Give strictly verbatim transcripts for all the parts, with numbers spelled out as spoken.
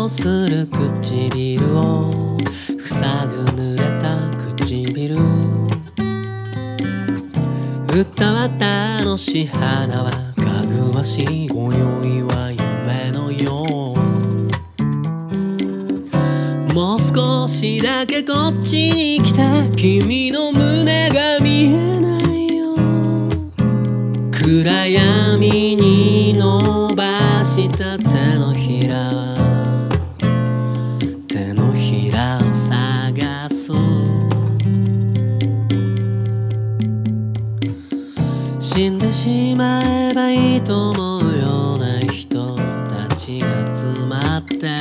する唇を塞ぐ濡れた唇。歌は楽しい花はかぐわしい、今宵は夢のよう。もう少しだけこっちに来て、君の胸が見えないよ。暗闇に伸ばした手のひらは手のひらを探す。死んでしまえばいいと思うような人たちが集まって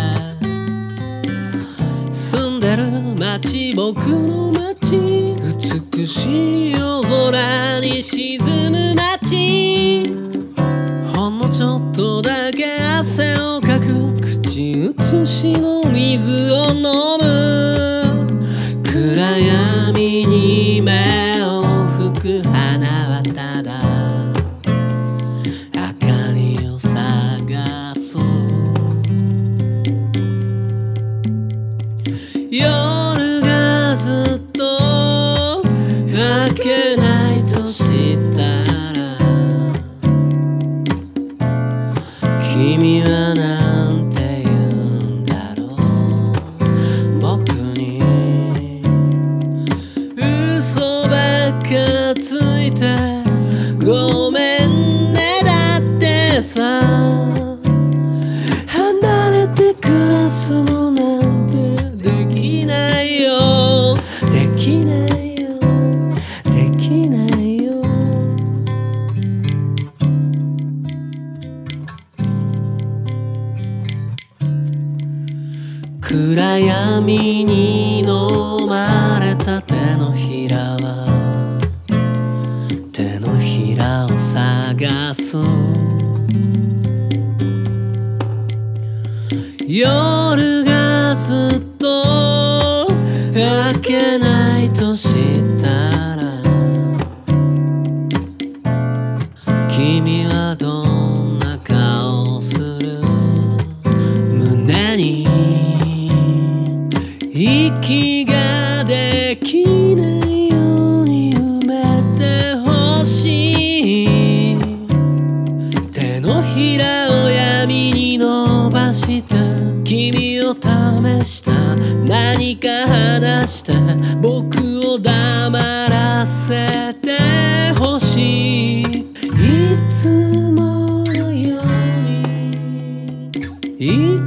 住んでる街、僕の街、美しい夜空に沈む街。ほんのちょっとだけ汗をかく、口移しの水を飲む。暗闇に目を吹く花はただ明かりを探す。夜がずっと明けないとしたら、君はなんて言うんだろう。僕に嘘ばっかついてごめんねだってさ、離れて暮らすのなんてできないよ、できないよ、できないよ。暗闇に飲まれた手のひらは手のひらを探す。夜がずっと明けないとしたら、君はどんな顔をする。胸に息ができないように埋めてほしい。手のひらを闇に伸ばした君を試した、何か話した、僕を黙らせてほしい。いつものように